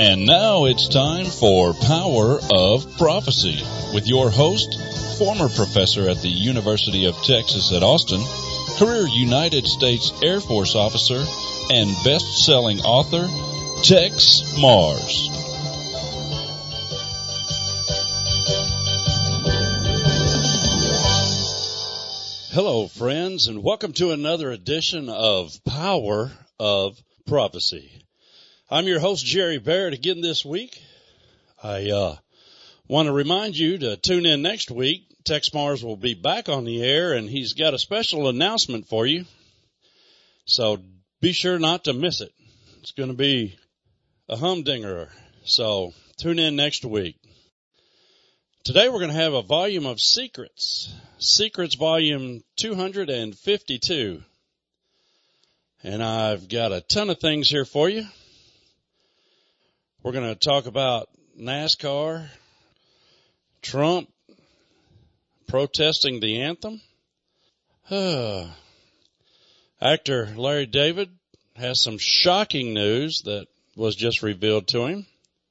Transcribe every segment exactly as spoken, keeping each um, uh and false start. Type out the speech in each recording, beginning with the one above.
And now it's time for Power of Prophecy with your host, former professor at the University of Texas at Austin, career United States Air Force officer, and best-selling author, Tex Mars. Hello, friends, and welcome to another edition of Power of Prophecy. I'm your host, Jerry Barrett, again this week. I uh, want to remind you to tune in next week. Tex Mars will be back on the air, and he's got a special announcement for you. So be sure not to miss it. It's going to be a humdinger. So tune in next week. Today we're going to have a volume of Secrets. Secrets volume two hundred fifty-two. And I've got a ton of things here for you. We're going to talk about NASCAR, Trump protesting the anthem. Uh, actor Larry David has some shocking news that was just revealed to him.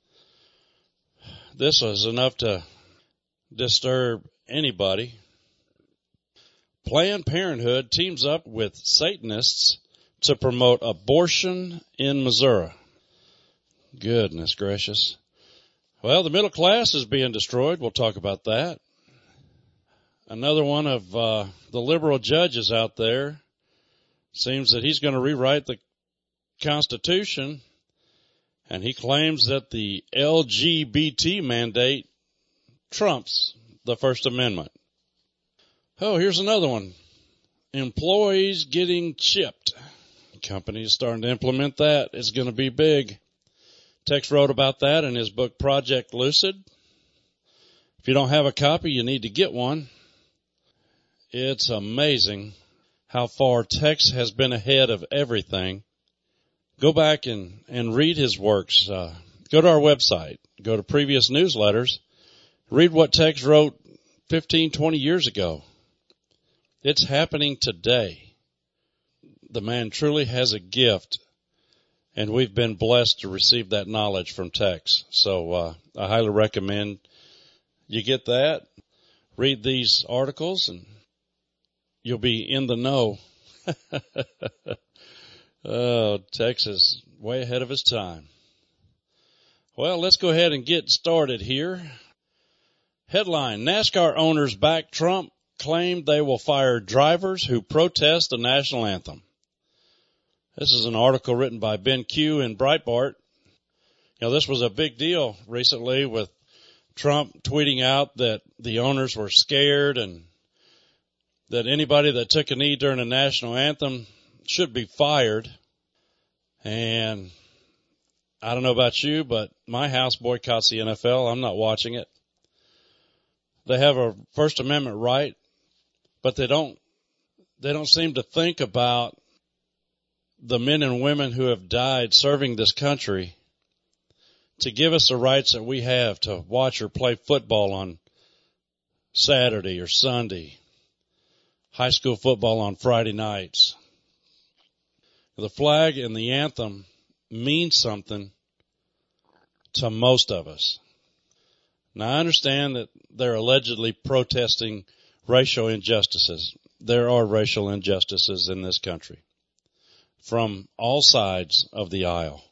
This was enough to disturb anybody. Planned Parenthood teams up with Satanists to promote abortion in Missouri. Goodness gracious. Well, the middle class is being destroyed. We'll talk about that. Another one of uh, the liberal judges out there seems that he's going to rewrite the Constitution, and he claims that the L G B T mandate trumps the First Amendment. Oh, here's another one. Employees getting chipped. Companies starting to implement that. It's going to be big. Tex wrote about that in his book, Project Lucid. If you don't have a copy, you need to get one. It's amazing how far Tex has been ahead of everything. Go back and, and read his works. Uh, go to our website. Go to previous newsletters. Read what Tex wrote fifteen, twenty years ago. It's happening today. The man truly has a gift, and we've been blessed to receive that knowledge from Tex. So uh, I highly recommend you get that. Read these articles, and you'll be in the know. Oh, Tex is way ahead of his time. Well, let's go ahead and get started here. Headline, NASCAR owners back Trump, claim they will fire drivers who protest the national anthem. This is an article written by Ben Q in Breitbart. You know, this was a big deal recently with Trump tweeting out that the owners were scared and that anybody that took a knee during the national anthem should be fired. And I don't know about you, but my house boycotts the N F L. I'm not watching it. They have a First Amendment right, but they don't, they don't seem to think about the men and women who have died serving this country to give us the rights that we have to watch or play football on Saturday or Sunday, high school football on Friday nights. The flag and the anthem mean something to most of us. Now, I understand that they're allegedly protesting racial injustices. There are racial injustices in this country from all sides of the aisle.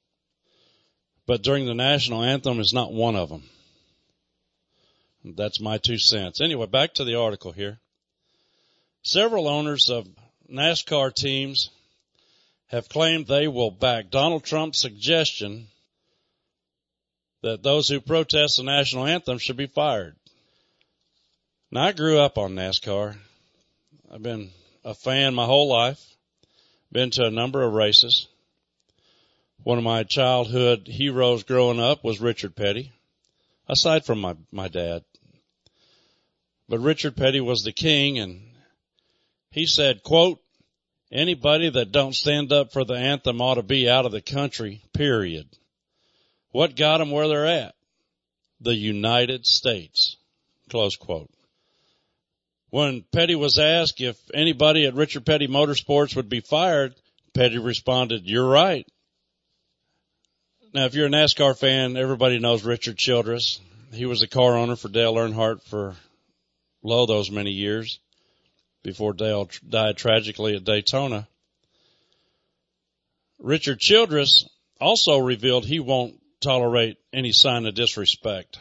But during the national anthem is not one of them. That's my two cents. Anyway, back to the article here. Several owners of NASCAR teams have claimed they will back Donald Trump's suggestion that those who protest the national anthem should be fired. Now, I grew up on NASCAR. I've been a fan my whole life. Been to a number of races. One of my childhood heroes growing up was Richard Petty, aside from my, my dad. But Richard Petty was the king, and he said, quote, anybody that don't stand up for the anthem ought to be out of the country, period. What got them where they're at? The United States, close quote. When Petty was asked if anybody at Richard Petty Motorsports would be fired, Petty responded, "You're right." Now, if you're a NASCAR fan, everybody knows Richard Childress. He was a car owner for Dale Earnhardt for, lo, those many years before Dale died tragically at Daytona. Richard Childress also revealed he won't tolerate any sign of disrespect.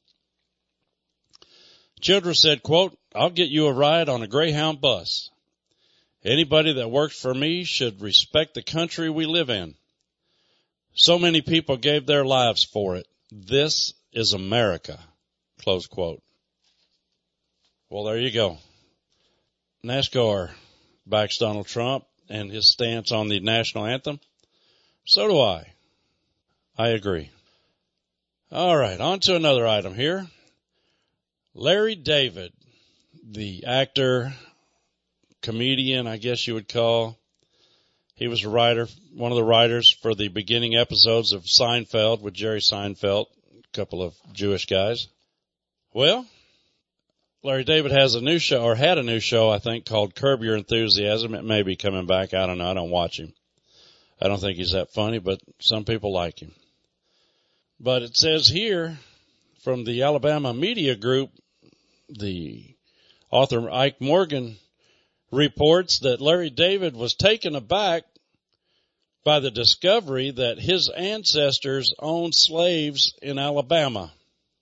Childress said, quote, "I'll get you a ride on a Greyhound bus. Anybody that works for me should respect the country we live in. So many people gave their lives for it. This is America." Close quote. Well, there you go. NASCAR backs Donald Trump and his stance on the national anthem. So do I. I agree. All right, on to another item here. Larry David, the actor, comedian, I guess you would call. He was a writer, one of the writers for the beginning episodes of Seinfeld with Jerry Seinfeld, a couple of Jewish guys. Well, Larry David has a new show, or had a new show, I think, called Curb Your Enthusiasm. It may be coming back. I don't know. I don't watch him. I don't think he's that funny, but some people like him. But it says here from the Alabama Media Group, the author Ike Morgan reports that Larry David was taken aback by the discovery that his ancestors owned slaves in Alabama.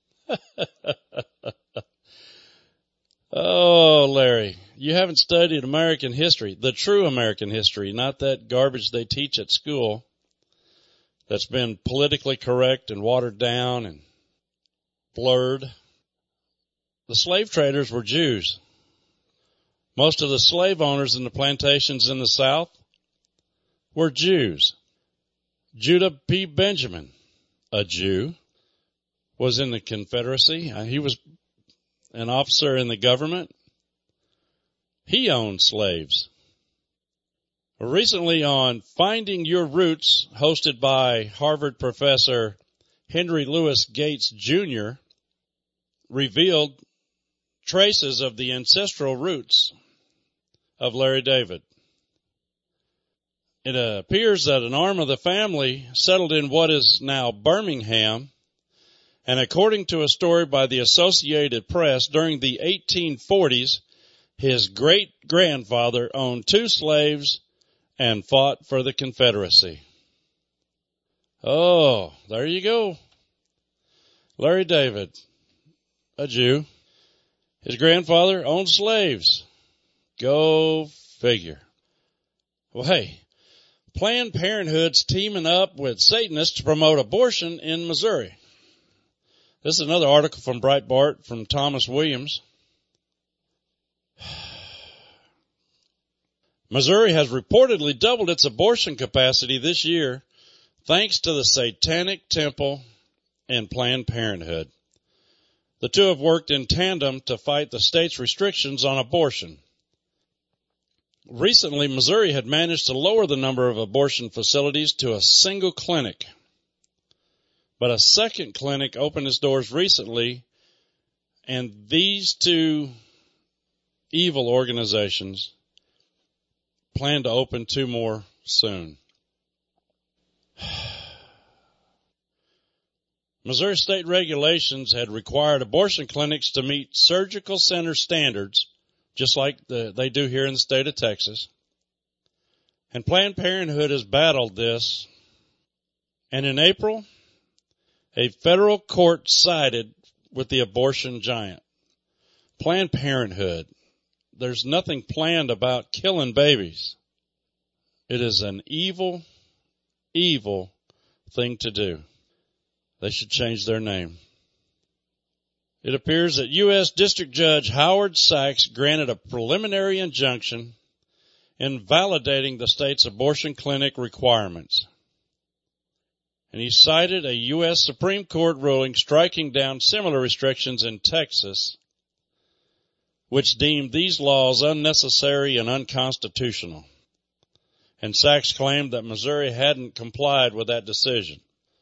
Oh, Larry, you haven't studied American history, the true American history, not that garbage they teach at school that's been politically correct and watered down and blurred. The slave traders were Jews. Most of the slave owners in the plantations in the South were Jews. Judah P. Benjamin, a Jew, was in the Confederacy. He was an officer in the government. He owned slaves. Recently on Finding Your Roots, hosted by Harvard professor Henry Louis Gates Junior, revealed traces of the ancestral roots of Larry David. It appears that an arm of the family settled in what is now Birmingham, and according to a story by the Associated Press, during the eighteen forties, his great-grandfather owned two slaves and fought for the Confederacy. Oh, there you go. Larry David, a Jew. His grandfather owned slaves. Go figure. Well, hey, Planned Parenthood's teaming up with Satanists to promote abortion in Missouri. This is another article from Breitbart from Thomas Williams. Missouri has reportedly doubled its abortion capacity this year thanks to the Satanic Temple and Planned Parenthood. The two have worked in tandem to fight the state's restrictions on abortion. Recently, Missouri had managed to lower the number of abortion facilities to a single clinic. But a second clinic opened its doors recently, and these two evil organizations plan to open two more soon. Missouri state regulations had required abortion clinics to meet surgical center standards, just like the, they do here in the state of Texas. And Planned Parenthood has battled this. And in April, a federal court sided with the abortion giant. Planned Parenthood. There's nothing planned about killing babies. It is an evil, evil thing to do. They should change their name. It appears that U S District Judge Howard Sachs granted a preliminary injunction invalidating the state's abortion clinic requirements. And he cited a U S Supreme Court ruling striking down similar restrictions in Texas, which deemed these laws unnecessary and unconstitutional. And Sachs claimed that Missouri hadn't complied with that decision.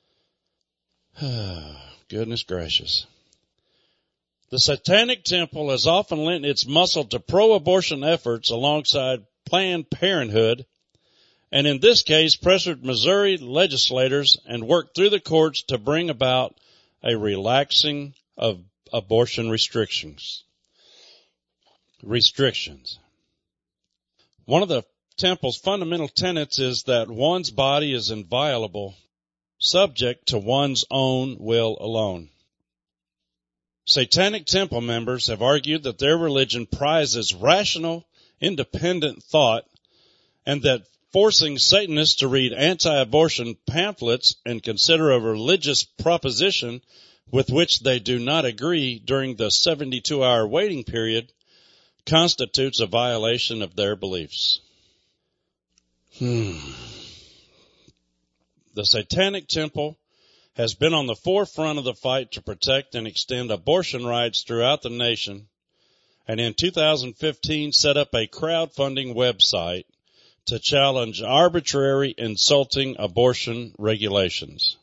Goodness gracious. The Satanic Temple has often lent its muscle to pro-abortion efforts alongside Planned Parenthood and in this case pressured Missouri legislators and worked through the courts to bring about a relaxing of abortion restrictions. Restrictions. One of the temple's fundamental tenets is that one's body is inviolable, subject to one's own will alone. Satanic temple members have argued that their religion prizes rational, independent thought, and that forcing Satanists to read anti-abortion pamphlets and consider a religious proposition with which they do not agree during the seventy-two hour waiting period constitutes a violation of their beliefs. Hmm. The Satanic Temple has been on the forefront of the fight to protect and extend abortion rights throughout the nation, and in two thousand fifteen set up a crowdfunding website to challenge arbitrary, insulting abortion regulations.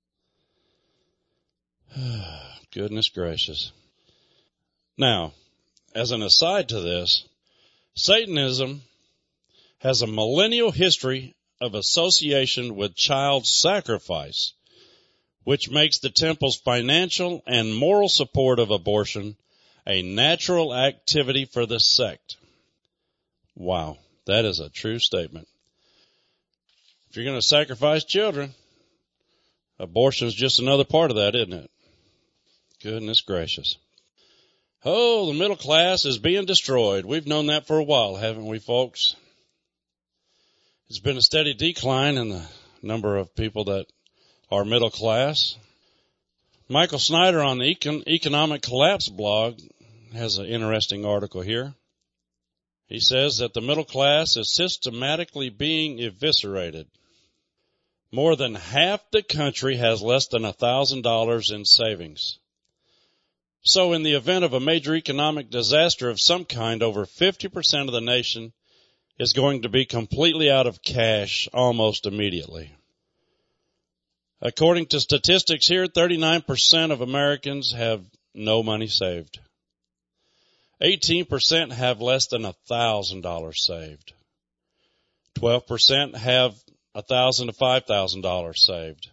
Goodness gracious. Now, as an aside to this, Satanism has a millennial history of association with child sacrifice, which makes the temple's financial and moral support of abortion a natural activity for the sect. Wow, that is a true statement. If you're going to sacrifice children, abortion is just another part of that, isn't it? Goodness gracious. Oh, the middle class is being destroyed. We've known that for a while, haven't we, folks? It's been a steady decline in the number of people that are middle class. Michael Snyder on the Econ- Economic Collapse blog has an interesting article here. He says that the middle class is systematically being eviscerated. More than half the country has less than one thousand dollars in savings. So in the event of a major economic disaster of some kind, over fifty percent of the nation is going to be completely out of cash almost immediately. According to statistics here, thirty-nine percent of Americans have no money saved. eighteen percent have less than one thousand dollars saved. twelve percent have one thousand dollars to five thousand dollars saved.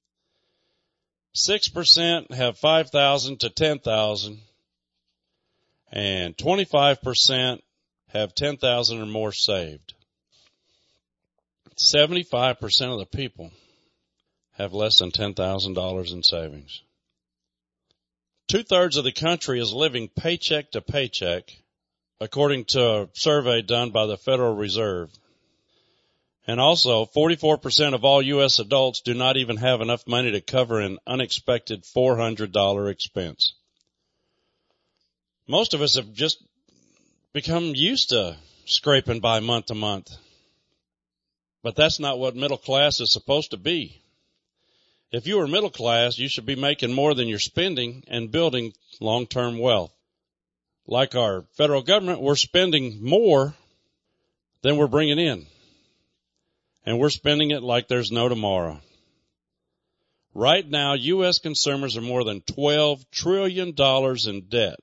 six percent have five thousand dollars to ten thousand dollars. And twenty-five percent have ten thousand dollars or more saved. seventy-five percent of the people have less than ten thousand dollars in savings. Two-thirds of the country is living paycheck to paycheck, according to a survey done by the Federal Reserve. And also, forty-four percent of all U S adults do not even have enough money to cover an unexpected four hundred dollars expense. Most of us have just become used to scraping by month to month. But that's not what middle class is supposed to be. If you are middle class, you should be making more than you're spending and building long-term wealth. Like our federal government, we're spending more than we're bringing in. And we're spending it like there's no tomorrow. Right now, U S consumers are more than twelve trillion dollars in debt.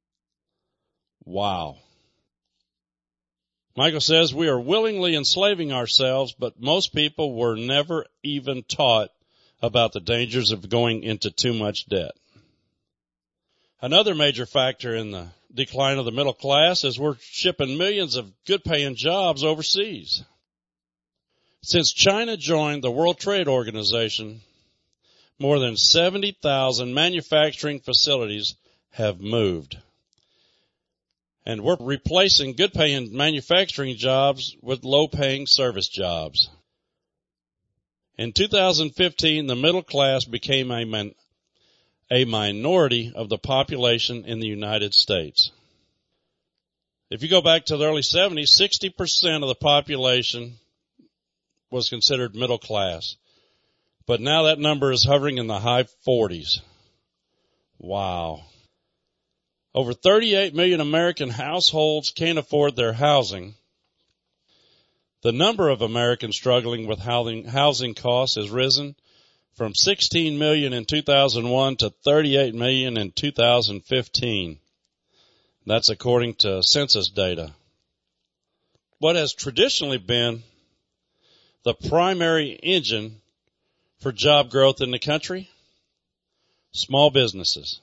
Wow. Michael says we are willingly enslaving ourselves, but most people were never even taught about the dangers of going into too much debt. Another major factor in the decline of the middle class is we're shipping millions of good-paying jobs overseas. Since China joined the World Trade Organization, more than seventy thousand manufacturing facilities have moved. And we're replacing good-paying manufacturing jobs with low-paying service jobs. In two thousand fifteen, the middle class became a, man, a minority of the population in the United States. If you go back to the early seventies, sixty percent of the population was considered middle class. But now that number is hovering in the high forties. Wow. Over thirty-eight million American households can't afford their housing. The number of Americans struggling with housing, housing costs has risen from sixteen million in two thousand one to thirty-eight million in two thousand fifteen. That's according to census data. What has traditionally been the primary engine for job growth in the country? Small businesses.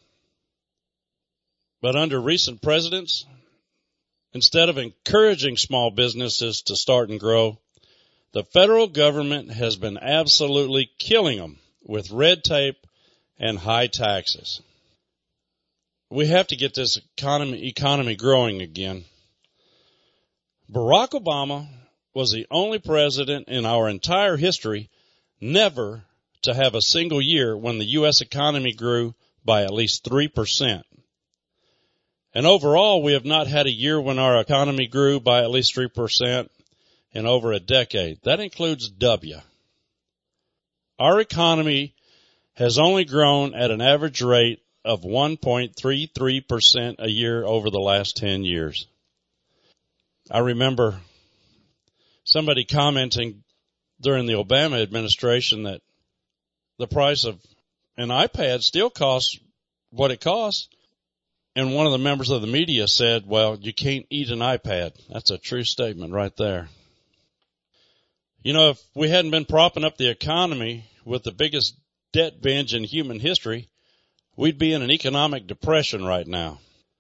But under recent presidents, instead of encouraging small businesses to start and grow, the federal government has been absolutely killing them with red tape and high taxes. We have to get this economy, economy growing again. Barack Obama was the only president in our entire history never to have a single year when the U S economy grew by at least three percent. And overall, we have not had a year when our economy grew by at least three percent in over a decade. That includes W. Our economy has only grown at an average rate of one point three three percent a year over the last ten years. I remember somebody commenting during the Obama administration that the price of an iPad still costs what it costs. And one of the members of the media said, well, you can't eat an iPad. That's a true statement right there. You know, if we hadn't been propping up the economy with the biggest debt binge in human history, we'd be in an economic depression right now.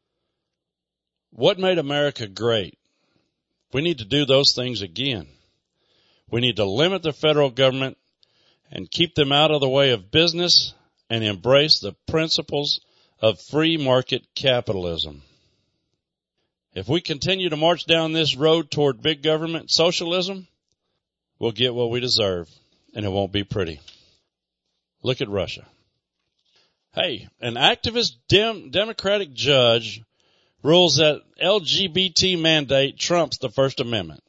What made America great? We need to do those things again. We need to limit the federal government and keep them out of the way of business and embrace the principles of free market capitalism. If we continue to march down this road toward big government socialism, we'll get what we deserve, and it won't be pretty. Look at Russia. Hey, an activist dem- Democratic judge rules that L G B T mandate trumps the First Amendment.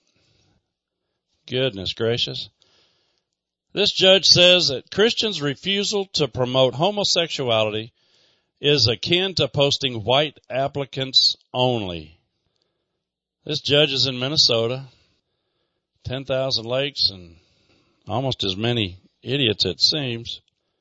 Goodness gracious. This judge says that Christians' refusal to promote homosexuality is akin to posting white applicants only. This judge is in Minnesota. ten thousand lakes and almost as many idiots, it seems.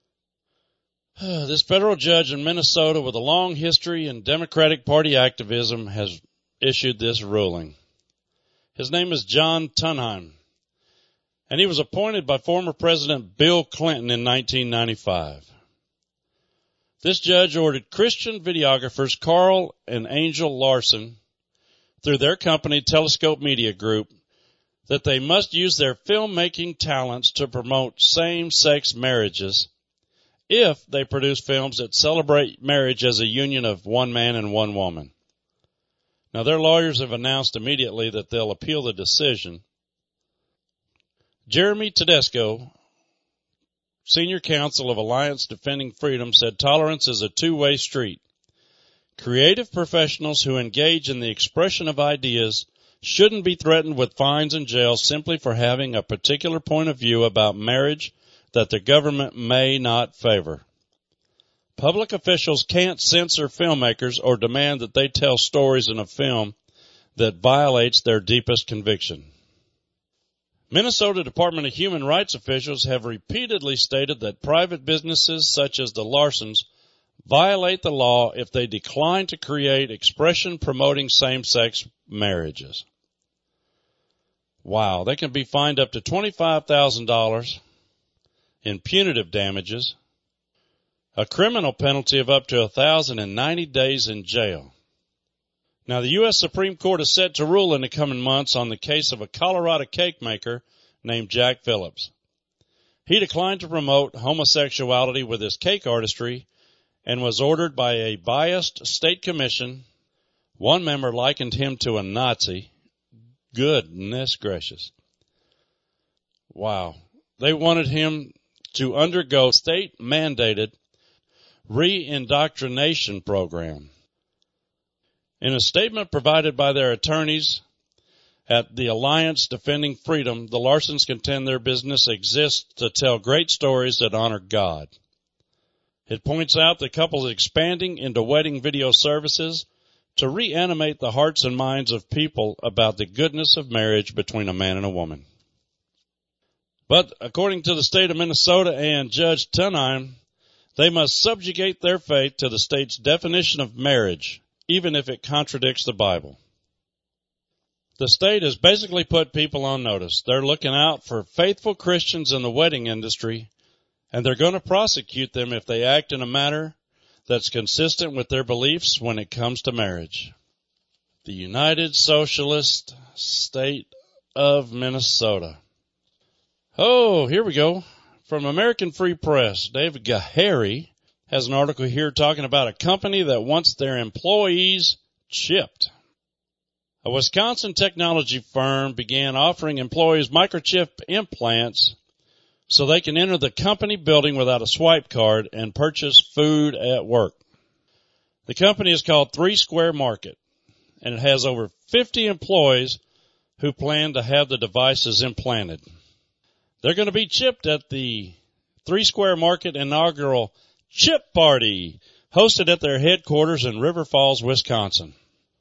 This federal judge in Minnesota with a long history in Democratic Party activism has issued this ruling. His name is John Tunheim, and he was appointed by former President Bill Clinton in nineteen ninety-five. This judge ordered Christian videographers Carl and Angel Larson, through their company Telescope Media Group, that they must use their filmmaking talents to promote same-sex marriages if they produce films that celebrate marriage as a union of one man and one woman. Now, their lawyers have announced immediately that they'll appeal the decision. Jeremy Tedesco, senior counsel of Alliance Defending Freedom, said tolerance is a two-way street. Creative professionals who engage in the expression of ideas shouldn't be threatened with fines and jail simply for having a particular point of view about marriage that the government may not favor. Public officials can't censor filmmakers or demand that they tell stories in a film that violates their deepest conviction. Minnesota Department of Human Rights officials have repeatedly stated that private businesses such as the Larsons violate the law if they decline to create expression promoting same-sex marriages. Wow, they can be fined up to twenty-five thousand dollars in punitive damages, a criminal penalty of up to one thousand ninety days in jail. Now, the U S Supreme Court is set to rule in the coming months on the case of a Colorado cake maker named Jack Phillips. He declined to promote homosexuality with his cake artistry and was ordered by a biased state commission. One member likened him to a Nazi. Goodness gracious. Wow. They wanted him to undergo state-mandated re-indoctrination program. In a statement provided by their attorneys at the Alliance Defending Freedom, the Larsons contend their business exists to tell great stories that honor God. It points out the couple is expanding into wedding video services to reanimate the hearts and minds of people about the goodness of marriage between a man and a woman. But according to the state of Minnesota and Judge Tunheim, they must subjugate their faith to the state's definition of marriage, even if it contradicts the Bible. The state has basically put people on notice. They're looking out for faithful Christians in the wedding industry, and they're going to prosecute them if they act in a manner that's consistent with their beliefs when it comes to marriage. The United Socialist State of Minnesota. Oh, here we go. From American Free Press, David Gahary has an article here talking about a company that wants their employees chipped. A Wisconsin technology firm began offering employees microchip implants so they can enter the company building without a swipe card and purchase food at work. The company is called Three Square Market, and it has over fifty employees who plan to have the devices implanted. They're going to be chipped at the Three Square Market inaugural Chip Party, hosted at their headquarters in River Falls, Wisconsin.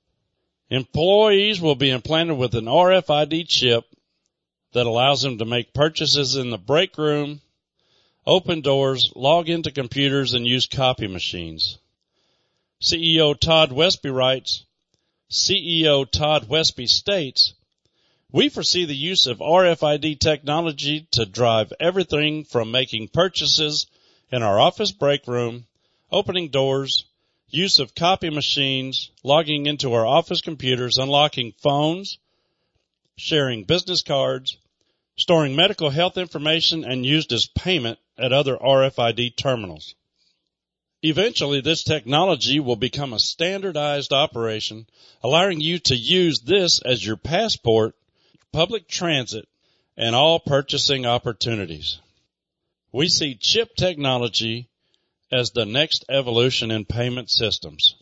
Employees will be implanted with an R F I D chip that allows them to make purchases in the break room, open doors, log into computers, and use copy machines. C E O Todd Westby writes, C E O Todd Westby states, "We foresee the use of R F I D technology to drive everything from making purchases in our office break room, opening doors, use of copy machines, logging into our office computers, unlocking phones, sharing business cards, storing medical health information, and used as payment at other R F I D terminals. Eventually, this technology will become a standardized operation, allowing you to use this as your passport, public transit, and all purchasing opportunities. We see chip technology as the next evolution in payment systems."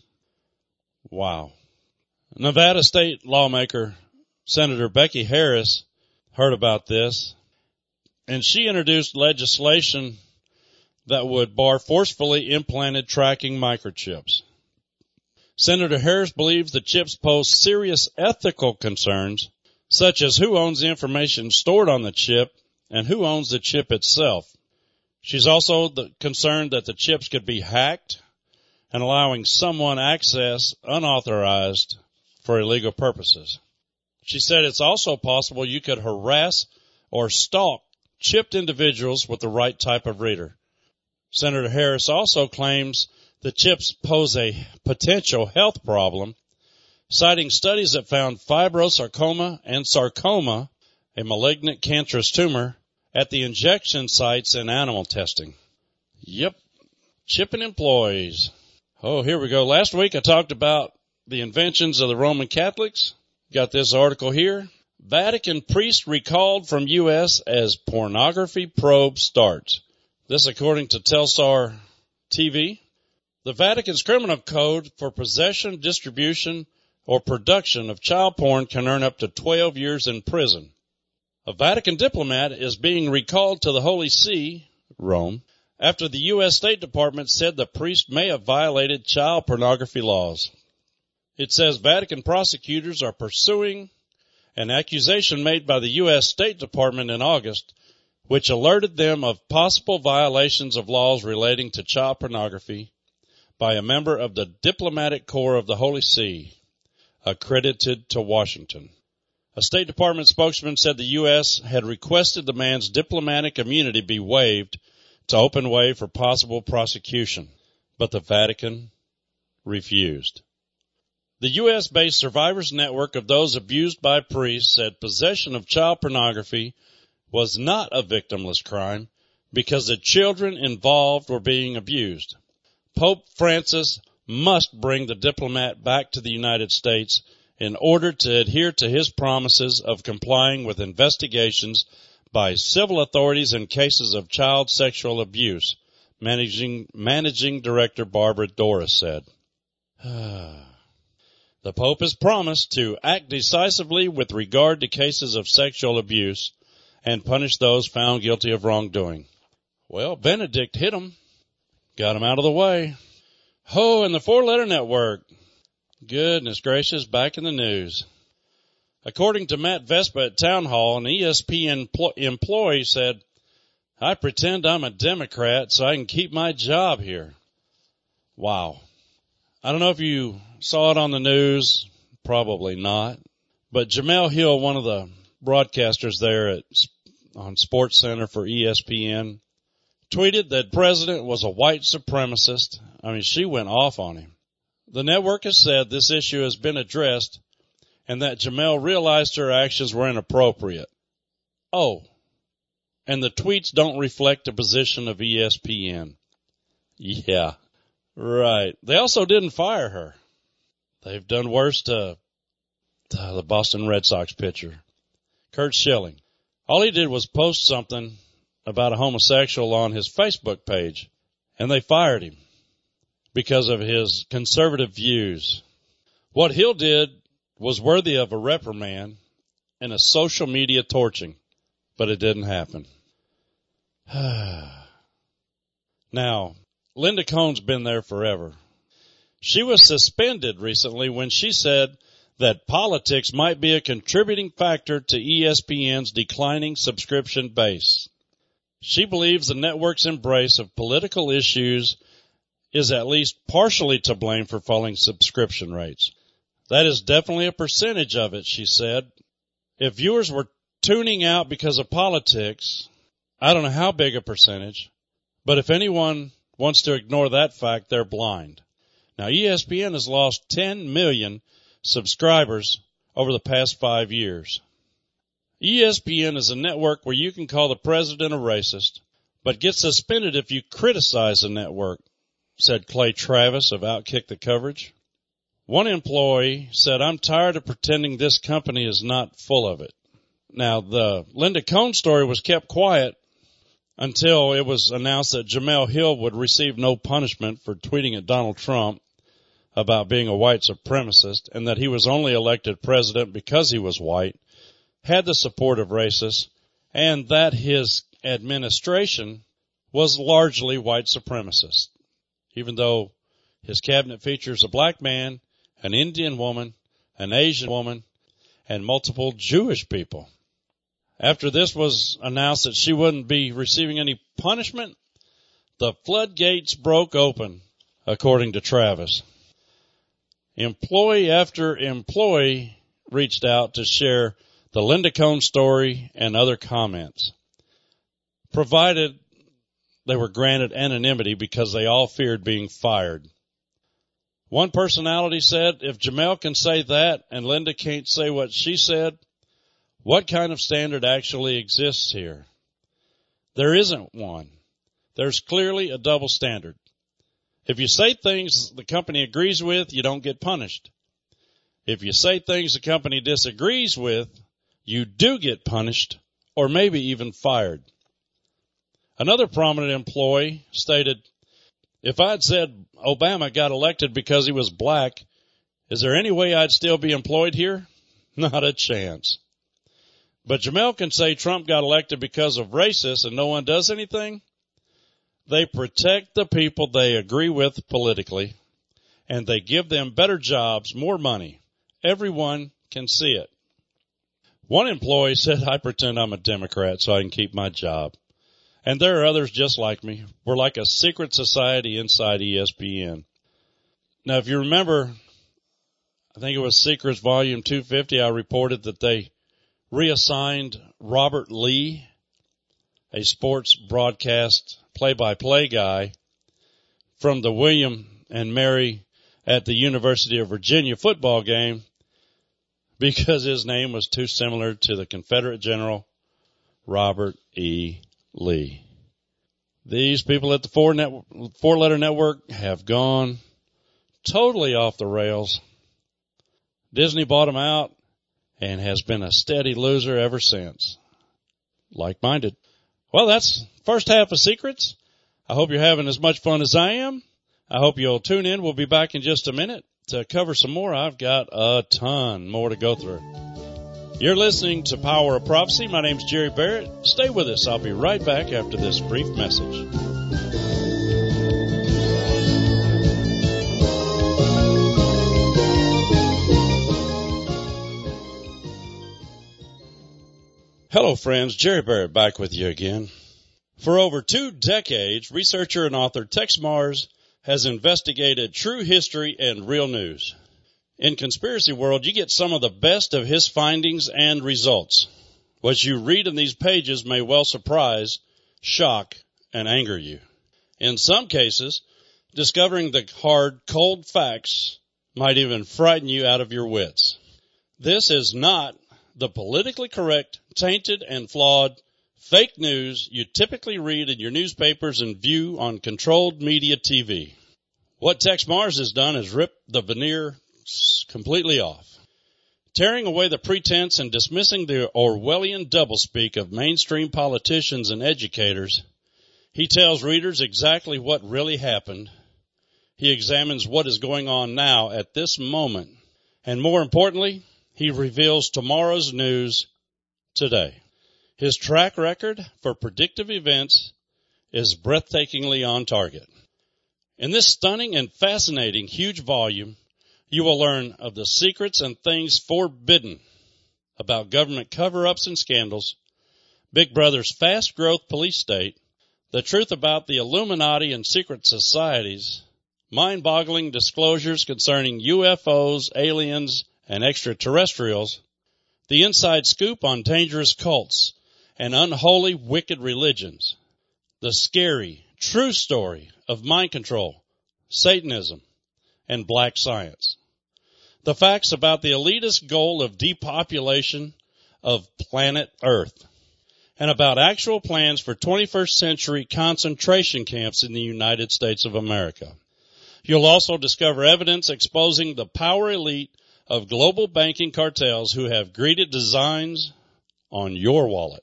Wow. Nevada state lawmaker Senator Becky Harris heard about this, and she introduced legislation that would bar forcefully implanted tracking microchips. Senator Harris believes the chips pose serious ethical concerns, such as who owns the information stored on the chip and who owns the chip itself. She's also the, concerned that the chips could be hacked and allowing someone access unauthorized for illegal purposes. She said it's also possible you could harass or stalk chipped individuals with the right type of reader. Senator Harris also claims the chips pose a potential health problem, citing studies that found fibrosarcoma and sarcoma, a malignant cancerous tumor, at the injection sites in animal testing. Yep, chipping employees. Oh, here we go. Last week I talked about the inventions of the Roman Catholics. Got this article here. Vatican priest recalled from U S as pornography probe starts. This according to Telstar T V. The Vatican's criminal code for possession, distribution, or production of child porn can earn up to twelve years in prison. A Vatican diplomat is being recalled to the Holy See, Rome, after the U S State Department said the priest may have violated child pornography laws. It says Vatican prosecutors are pursuing an accusation made by the U S State Department in August, which alerted them of possible violations of laws relating to child pornography by a member of the Diplomatic Corps of the Holy See, accredited to Washington. A State Department spokesman said the U S had requested the man's diplomatic immunity be waived to open way for possible prosecution, but the Vatican refused. The U S-based Survivors Network of those abused by priests said possession of child pornography was not a victimless crime because the children involved were being abused. Pope Francis must bring the diplomat back to the United States in order to adhere to his promises of complying with investigations by civil authorities in cases of child sexual abuse, managing, managing director Barbara Doris said. The Pope has promised to act decisively with regard to cases of sexual abuse and punish those found guilty of wrongdoing. Well, Benedict hit him, got him out of the way. Oh, and the four-letter network. Goodness gracious, back in the news. According to Matt Vespa at Town Hall, an E S P N pl- employee said, "I pretend I'm a Democrat so I can keep my job here." Wow. I don't know if you saw it on the news. Probably not. But Jemele Hill, one of the broadcasters there at on Sports Center for E S P N, tweeted that the president was a white supremacist. I mean, she went off on him. The network has said this issue has been addressed and that Jemele realized her actions were inappropriate. Oh, and the tweets don't reflect the position of E S P N. Yeah, right. They also didn't fire her. They've done worse to, to the Boston Red Sox pitcher, Curt Schilling. All he did was post something about a homosexual on his Facebook page, and they fired him because of his conservative views. What Hill did was worthy of a reprimand and a social media torching, but it didn't happen. Now, Linda Cohn's been there forever. She was suspended recently when she said that politics might be a contributing factor to E S P N's declining subscription base. She believes the network's embrace of political issues is at least partially to blame for falling subscription rates. That is definitely a percentage of it, she said. If viewers were tuning out because of politics, I don't know how big a percentage, but if anyone wants to ignore that fact, they're blind. Now, E S P N has lost ten million subscribers over the past five years. E S P N is a network where you can call the president a racist, but get suspended if you criticize the network, said Clay Travis of Outkick the Coverage. One employee said, I'm tired of pretending this company is not full of it. Now, the Linda Cohn story was kept quiet until it was announced that Jemele Hill would receive no punishment for tweeting at Donald Trump about being a white supremacist and that he was only elected president because he was white, had the support of racists, and that his administration was largely white supremacist, even though his cabinet features a black man, an Indian woman, an Asian woman, and multiple Jewish people. After this was announced that she wouldn't be receiving any punishment, the floodgates broke open, according to Travis. Employee after employee reached out to share the Linda Cohn story and other comments, provided they were granted anonymity because they all feared being fired. One personality said, if Jemele can say that and Linda can't say what she said, what kind of standard actually exists here? There isn't one. There's clearly a double standard. If you say things the company agrees with, you don't get punished. If you say things the company disagrees with, you do get punished or maybe even fired. Another prominent employee stated, if I'd said Obama got elected because he was black, is there any way I'd still be employed here? Not a chance. But Jemele can say Trump got elected because of racists and no one does anything. They protect the people they agree with politically, and they give them better jobs, more money. Everyone can see it. One employee said, I pretend I'm a Democrat so I can keep my job. And there are others just like me. We're like a secret society inside E S P N. Now, if you remember, I think it was Secrets Volume two fifty, I reported that they reassigned Robert Lee, a sports broadcast play-by-play guy, from the William and Mary at the University of Virginia football game because his name was too similar to the Confederate General Robert E. Lee. These people at the four net, four-letter network have gone totally off the rails. Disney bought them out and has been a steady loser ever since. Like-minded. Well, that's first half of Secrets. I hope you're having as much fun as I am. I hope you'll tune in. We'll be back in just a minute to cover some more. I've got a ton more to go through. You're listening to Power of Prophecy. My name's Jerry Barrett. Stay with us. I'll be right back after this brief message. Hello, friends. Jerry Barrett back with you again. For over two decades, researcher and author Tex Mars has investigated true history and real news. In Conspiracy World, you get some of the best of his findings and results. What you read in these pages may well surprise, shock, and anger you. In some cases, discovering the hard, cold facts might even frighten you out of your wits. This is not the politically correct, tainted, and flawed fake news you typically read in your newspapers and view on controlled media T V. What Tex Mars has done is rip the veneer completely off, tearing away the pretense and dismissing the Orwellian doublespeak of mainstream politicians and educators. He tells readers exactly what really happened. He examines what is going on now at this moment. And more importantly, he reveals tomorrow's news today. His track record for predictive events is breathtakingly on target. In this stunning and fascinating huge volume, you will learn of the secrets and things forbidden about government cover-ups and scandals, Big Brother's fast-growth police state, the truth about the Illuminati and secret societies, mind-boggling disclosures concerning U F Os, aliens, and extraterrestrials, the inside scoop on dangerous cults and unholy, wicked religions, the scary, true story of mind control, Satanism, and black science, the facts about the elitist goal of depopulation of planet Earth, and about actual plans for twenty-first century concentration camps in the United States of America. You'll also discover evidence exposing the power elite of global banking cartels who have greedy designs on your wallet.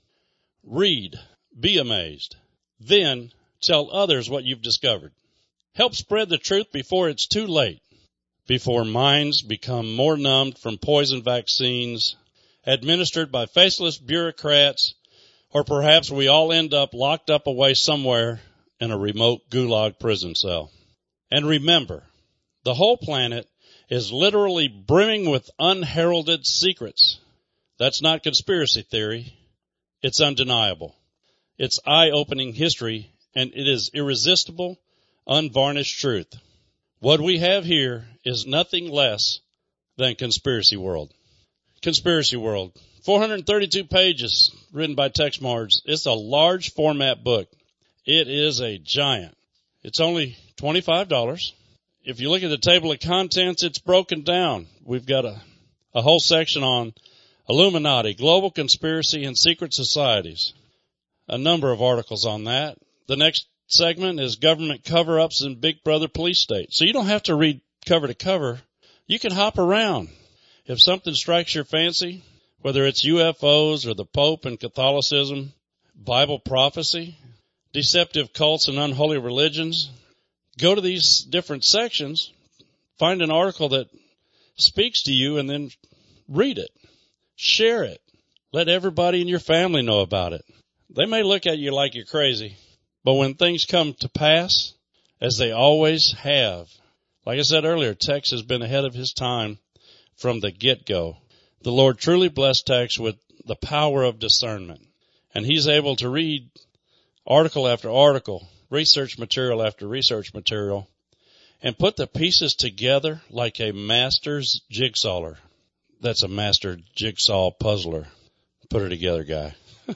Read, be amazed, then tell others what you've discovered. Help spread the truth before it's too late, before minds become more numbed from poison vaccines administered by faceless bureaucrats, or perhaps we all end up locked up away somewhere in a remote gulag prison cell. And remember, the whole planet is literally brimming with unheralded secrets. That's not conspiracy theory. It's undeniable. It's eye-opening history, and it is irresistible, unvarnished truth. What we have here is nothing less than Conspiracy World. Conspiracy World. four hundred thirty-two pages, written by Tex Mars. It's a large format book. It is a giant. It's only twenty-five dollars. If you look at the table of contents, it's broken down. We've got a, a whole section on Illuminati, global conspiracy, and secret societies. A number of articles on that. The next segment is government cover-ups in Big Brother police state. So you don't have to read cover to cover. You can hop around. If something strikes your fancy, whether it's U F Os or the Pope and Catholicism, Bible prophecy, deceptive cults and unholy religions, go to these different sections, find an article that speaks to you, and then read it. Share it. Let everybody in your family know about it. They may look at you like you're crazy, but when things come to pass, as they always have, like I said earlier, Tex has been ahead of his time from the get-go. The Lord truly blessed Tex with the power of discernment, and he's able to read article after article, research material after research material, and put the pieces together like a master's jigsawler. That's a master jigsaw puzzler. Put it together, guy.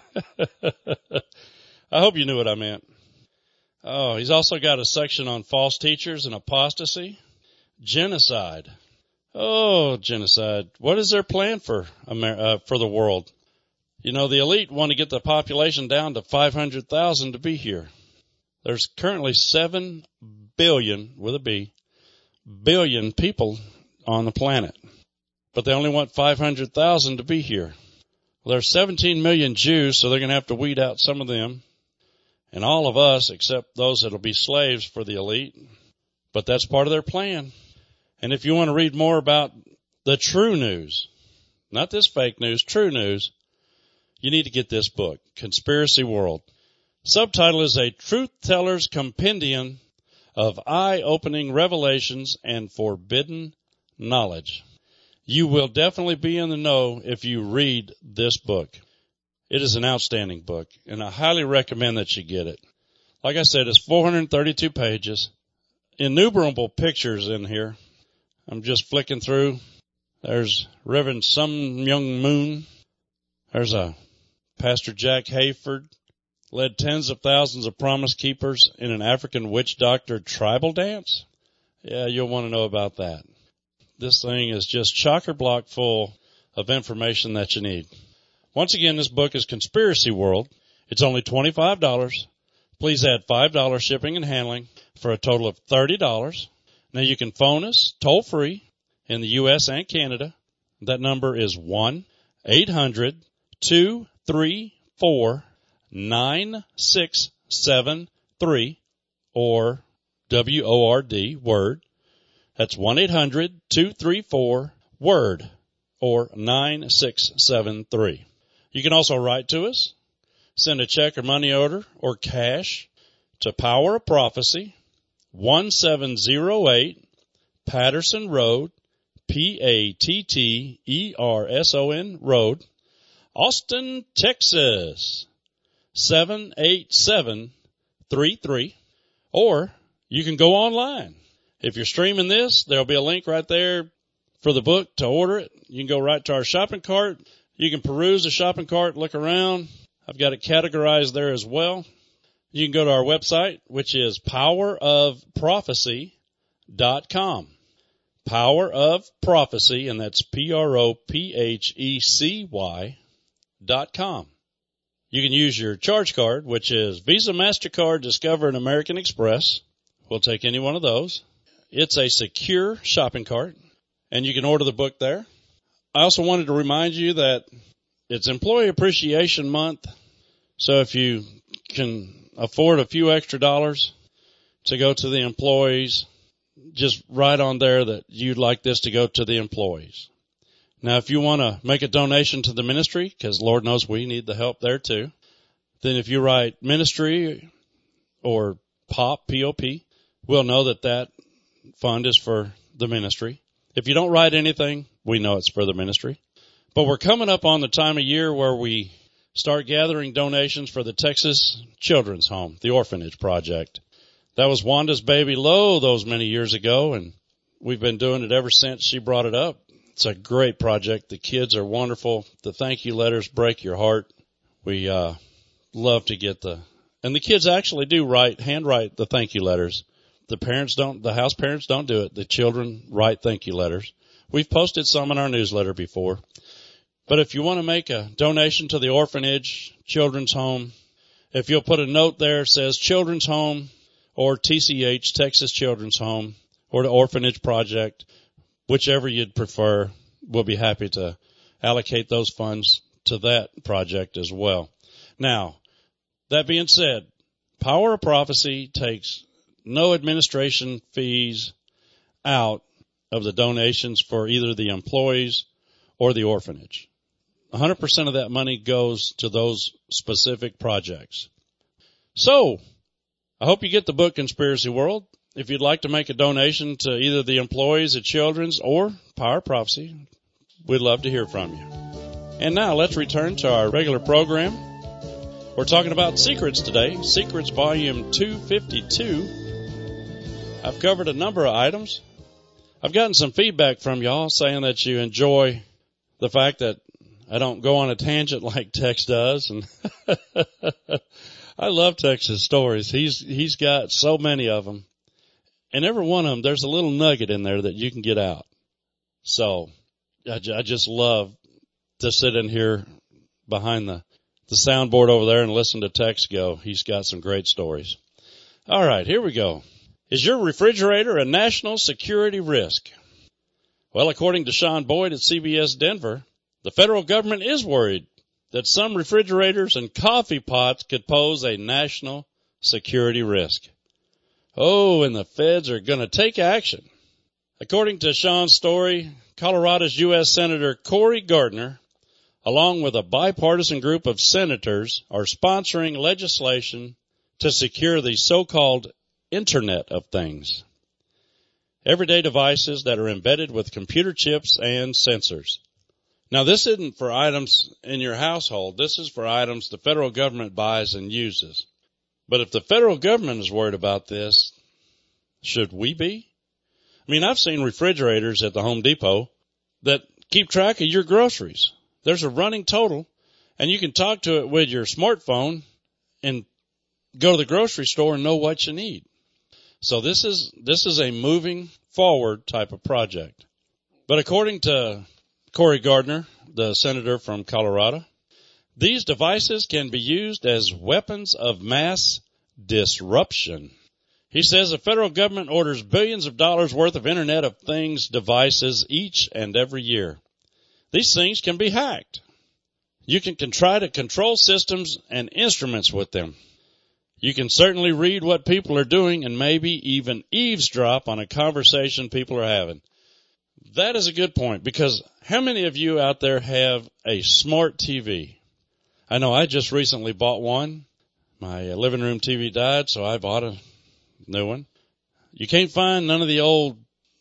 I hope you knew what I meant. Oh, he's also got a section on false teachers and apostasy, genocide. Oh, genocide. What is their plan for Amer- uh, for the world? You know, the elite want to get the population down to five hundred thousand to be here. There's currently seven billion, with a B, billion people on the planet. But they only want five hundred thousand to be here. Well, there's seventeen million Jews, so they're going to have to weed out some of them. And all of us, except those that will be slaves for the elite. But that's part of their plan. And if you want to read more about the true news, not this fake news, true news, you need to get this book, Conspiracy World. Subtitle is A Truth Teller's Compendium of Eye-Opening Revelations and Forbidden Knowledge. You will definitely be in the know if you read this book. It is an outstanding book, and I highly recommend that you get it. Like I said, it's four hundred thirty-two pages, innumerable pictures in here. I'm just flicking through. There's Reverend Some Young Moon. There's a Pastor Jack Hayford. Led tens of thousands of promise keepers in an African witch doctor tribal dance. Yeah, you'll want to know about that. This thing is just chock-a-block full of information that you need. Once again, this book is Conspiracy World. It's only twenty-five dollars. Please add five dollars shipping and handling for a total of thirty dollars. Now you can phone us toll free in the U S and Canada. That number is one eight hundred two three four nine six seven three or W O R D, Word. That's one eight hundred two three four Word or nine six seven three. You can also write to us, send a check or money order or cash to Power of Prophecy, one seven zero eight Patterson Road, P A T T E R S O N Road, Austin, Texas, seven eight seven three three. Or you can go online. If you're streaming this, there'll be a link right there for the book to order it. You can go right to our shopping cart. You can peruse the shopping cart, look around. I've got it categorized there as well. You can go to our website, which is power of prophecy dot com. Power of Prophecy, and that's P R O P H E C Y dot com. You can use your charge card, which is Visa, MasterCard, Discover, and American Express. We'll take any one of those. It's a secure shopping cart, and you can order the book there. I also wanted to remind you that it's Employee Appreciation Month, so if you can afford a few extra dollars to go to the employees, just write on there that you'd like this to go to the employees. Now, if you want to make a donation to the ministry, because Lord knows we need the help there too, then if you write ministry or POP, P O P, we'll know that that fund is for the ministry. If you don't write anything, we know it's for the ministry. But we're coming up on the time of year where we start gathering donations for the Texas Children's Home, the Orphanage Project. That was Wanda's baby Lo those many years ago, and we've been doing it ever since she brought it up. It's a great project. The kids are wonderful. The thank you letters break your heart. We uh love to get the, and the kids actually do write, handwrite the thank you letters. The parents don't, the house parents don't do it. The children write thank you letters. We've posted some in our newsletter before. But if you want to make a donation to the orphanage, children's home, if you'll put a note there that says Children's Home or T C H, Texas Children's Home, or the Orphanage Project, whichever you'd prefer, we'll be happy to allocate those funds to that project as well. Now, that being said, Power of Prophecy takes no administration fees out of the donations for either the employees or the orphanage. one hundred percent of that money goes to those specific projects. So, I hope you get the book Conspiracy World. If you'd like to make a donation to either the employees at Children's or Power of Prophecy, we'd love to hear from you. And now let's return to our regular program. We're talking about secrets today, Secrets Volume two fifty-two. I've covered a number of items. I've gotten some feedback from y'all saying that you enjoy the fact that I don't go on a tangent like Tex does. And I love Tex's stories. He's, he's got so many of them. And every one of them, there's a little nugget in there that you can get out. So I, I just love to sit in here behind the, the soundboard over there and listen to Tex go. He's got some great stories. All right, here we go. Is your refrigerator a national security risk? Well, according to Sean Boyd at C B S Denver, the federal government is worried that some refrigerators and coffee pots could pose a national security risk. Oh, and the feds are going to take action. According to Sean's story, Colorado's U S Senator Cory Gardner, along with a bipartisan group of senators, are sponsoring legislation to secure the so-called Internet of Things. Everyday devices that are embedded with computer chips and sensors. Now, this isn't for items in your household. This is for items the federal government buys and uses. But if the federal government is worried about this, should we be? I I mean, I've seen refrigerators at the Home Depot that keep track of your groceries. There's a running total, and you can talk to it with your smartphone and go to the grocery store and know what you need. So this is this is a moving forward type of project. But according to Cory Gardner, the senator from Colorado, these devices can be used as weapons of mass disruption. He says the federal government orders billions of dollars worth of Internet of Things devices each and every year. These things can be hacked. You can, can try to control systems and instruments with them. You can certainly read what people are doing and maybe even eavesdrop on a conversation people are having. That is a good point, because how many of you out there have a smart T V? I know I just recently bought one. My living room T V died, so I bought a new one. You can't find none of the old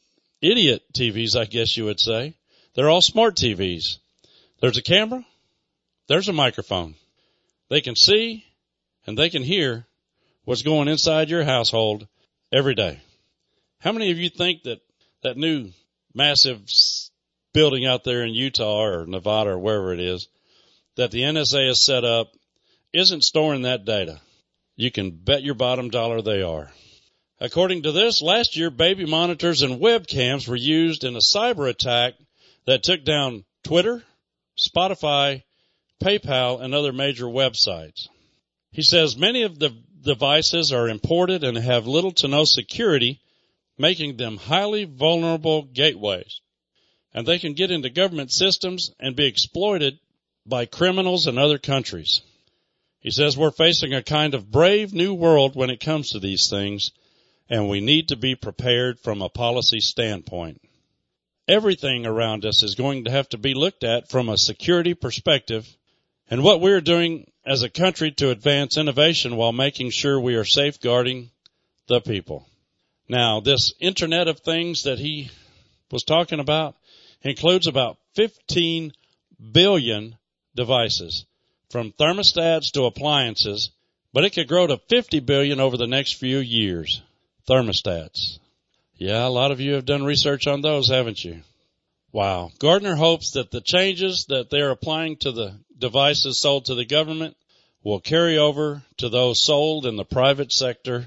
idiot T Vs, I guess you would say. They're all smart T Vs. There's a camera. There's a microphone. They can see and they can hear what's going inside your household every day. How many of you think that that new massive building out there in Utah or Nevada or wherever it is that the N S A has set up isn't storing that data? You can bet your bottom dollar they are. According to this, last year baby monitors and webcams were used in a cyber attack that took down Twitter, Spotify, PayPal, and other major websites. He says many of the devices are imported and have little to no security, making them highly vulnerable gateways. And they can get into government systems and be exploited by criminals in other countries. He says we're facing a kind of brave new world when it comes to these things, and we need to be prepared from a policy standpoint. Everything around us is going to have to be looked at from a security perspective, and what we're doing as a country to advance innovation while making sure we are safeguarding the people. Now, this Internet of Things that he was talking about includes about fifteen billion devices, from thermostats to appliances, but it could grow to fifty billion over the next few years. Thermostats. Yeah, a lot of you have done research on those, haven't you? Wow. Gardner hopes that the changes that they're applying to the devices sold to the government will carry over to those sold in the private sector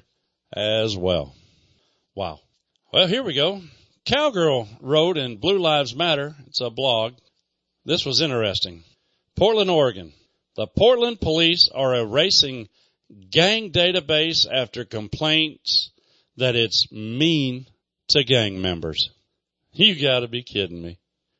as well. Wow. Well, here we go. Cowgirl wrote in Blue Lives Matter. It's a blog. This was interesting. Portland, Oregon. The Portland police are erasing gang database after complaints that it's mean to gang members. You gotta be kidding me.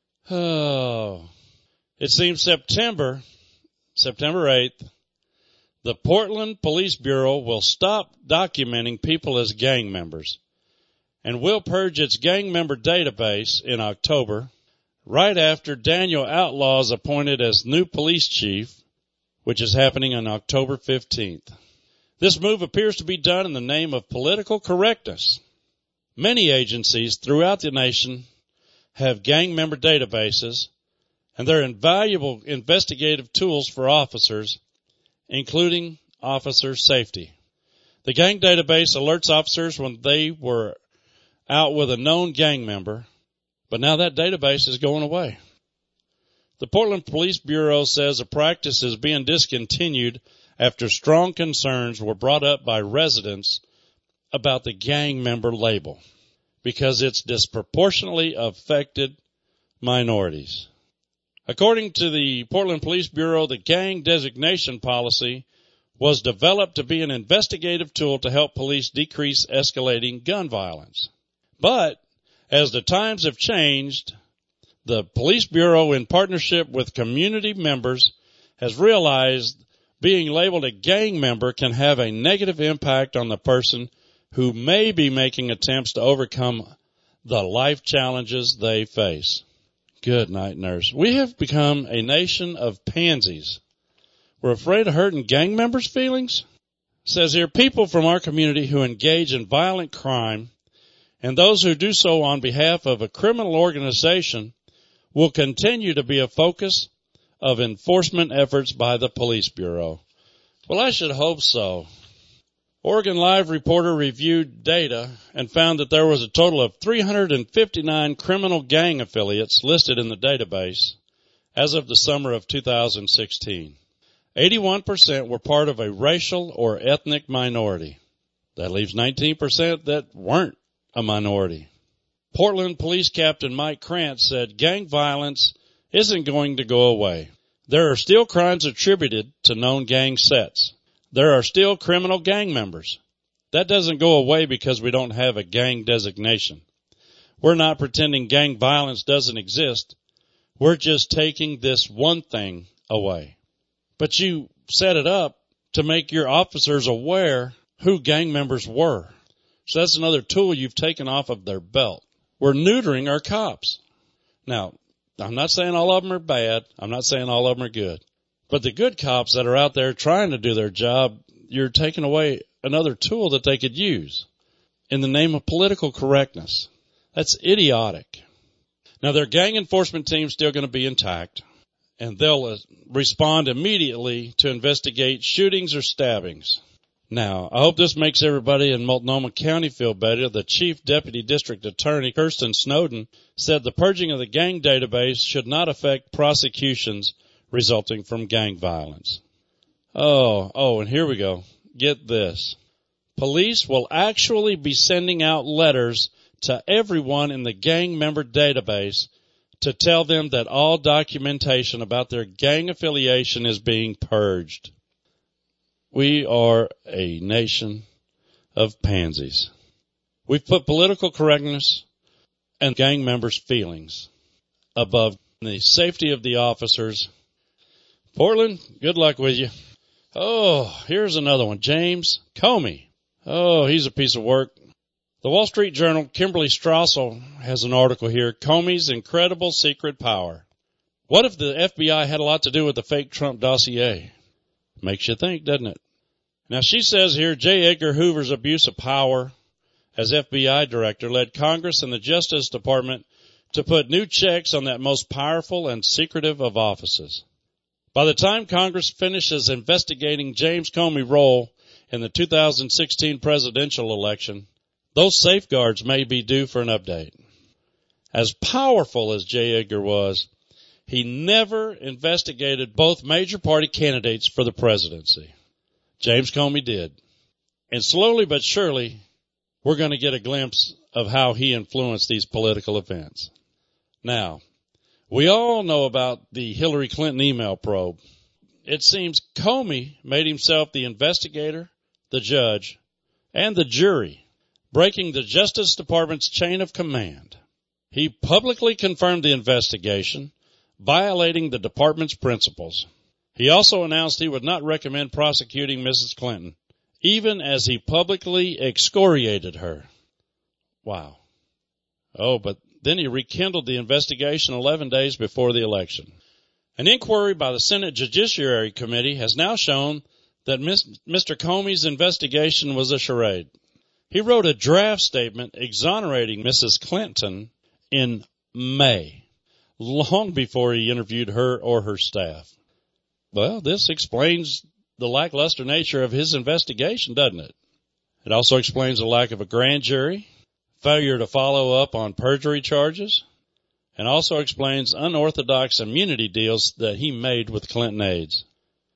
Oh. It seems September, September eighth, the Portland Police Bureau will stop documenting people as gang members and will purge its gang member database in October, right after Daniel Outlaw is appointed as new police chief, which is happening on October fifteenth. This move appears to be done in the name of political correctness. Many agencies throughout the nation have gang member databases, and they're invaluable investigative tools for officers, including officer safety. The gang database alerts officers when they were out with a known gang member, but now that database is going away. The Portland Police Bureau says a practice is being discontinued after strong concerns were brought up by residents about the gang member label because it's disproportionately affected minorities. According to the Portland Police Bureau, the gang designation policy was developed to be an investigative tool to help police decrease escalating gun violence. But as the times have changed, the Police Bureau, in partnership with community members, has realized being labeled a gang member can have a negative impact on the person who may be making attempts to overcome the life challenges they face. Good night, nurse. We have become a nation of pansies. We're afraid of hurting gang members' feelings? It says here, people from our community who engage in violent crime and those who do so on behalf of a criminal organization will continue to be a focus of enforcement efforts by the Police Bureau. Well, I should hope so. Oregon Live reporter reviewed data and found that there was a total of three hundred fifty-nine criminal gang affiliates listed in the database as of the summer of two thousand sixteen. eighty-one percent were part of a racial or ethnic minority. That leaves nineteen percent that weren't a minority. Portland Police Captain Mike Krantz said gang violence isn't going to go away. There are still crimes attributed to known gang sets. There are still criminal gang members. That doesn't go away because we don't have a gang designation. We're not pretending gang violence doesn't exist. We're just taking this one thing away. But you set it up to make your officers aware who gang members were. So that's another tool you've taken off of their belt. We're neutering our cops. Now, I'm not saying all of them are bad. I'm not saying all of them are good. But the good cops that are out there trying to do their job, you're taking away another tool that they could use in the name of political correctness. That's idiotic. Now, their gang enforcement team's still going to be intact, and they'll uh, respond immediately to investigate shootings or stabbings. Now, I hope this makes everybody in Multnomah County feel better. The Chief Deputy District Attorney, Kirsten Snowden, said the purging of the gang database should not affect prosecutions resulting from gang violence. Oh, oh, and here we go. Get this. Police will actually be sending out letters to everyone in the gang member database to tell them that all documentation about their gang affiliation is being purged. We are a nation of pansies. We've put political correctness and gang members' feelings above the safety of the officers. Portland, good luck with you. Oh, here's another one. James Comey. Oh, he's a piece of work. The Wall Street Journal, Kimberly Strassel, has an article here, Comey's Incredible Secret Power. What if the F B I had a lot to do with the fake Trump dossier? Makes you think, doesn't it? Now, she says here, J. Edgar Hoover's abuse of power as F B I director led Congress and the Justice Department to put new checks on that most powerful and secretive of offices. By the time Congress finishes investigating James Comey's role in the two thousand sixteen presidential election, those safeguards may be due for an update. As powerful as J. Edgar was, he never investigated both major party candidates for the presidency. James Comey did. And slowly but surely, we're going to get a glimpse of how he influenced these political events. Now, we all know about the Hillary Clinton email probe. It seems Comey made himself the investigator, the judge, and the jury, breaking the Justice Department's chain of command. He publicly confirmed the investigation, violating the department's principles. He also announced he would not recommend prosecuting Missus Clinton, even as he publicly excoriated her. Wow. Oh, but then he rekindled the investigation eleven days before the election. An inquiry by the Senate Judiciary Committee has now shown that Mister Comey's investigation was a charade. He wrote a draft statement exonerating Missus Clinton in May, long before he interviewed her or her staff. Well, this explains the lackluster nature of his investigation, doesn't it? It also explains the lack of a grand jury, failure to follow up on perjury charges, and also explains unorthodox immunity deals that he made with Clinton aides.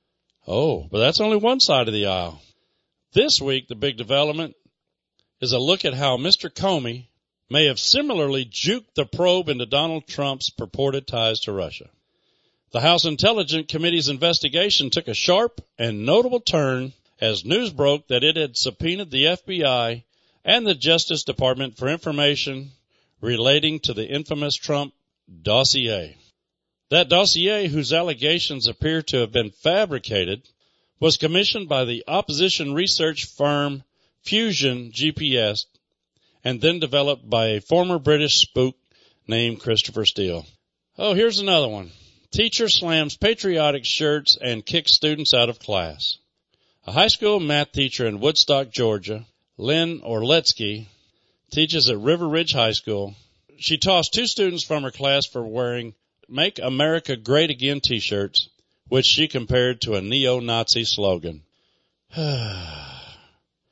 Oh, but that's only one side of the aisle. This week, the big development is a look at how Mister Comey may have similarly juked the probe into Donald Trump's purported ties to Russia. The House Intelligence Committee's investigation took a sharp and notable turn as news broke that it had subpoenaed the F B I and the Justice Department for information relating to the infamous Trump dossier. That dossier, whose allegations appear to have been fabricated, was commissioned by the opposition research firm Fusion G P S and then developed by a former British spook named Christopher Steele. Oh, here's another one. Teacher slams patriotic shirts and kicks students out of class. A high school math teacher in Woodstock, Georgia, Lynn Orletsky, teaches at River Ridge High School. She tossed two students from her class for wearing Make America Great Again t-shirts, which she compared to a neo-Nazi slogan.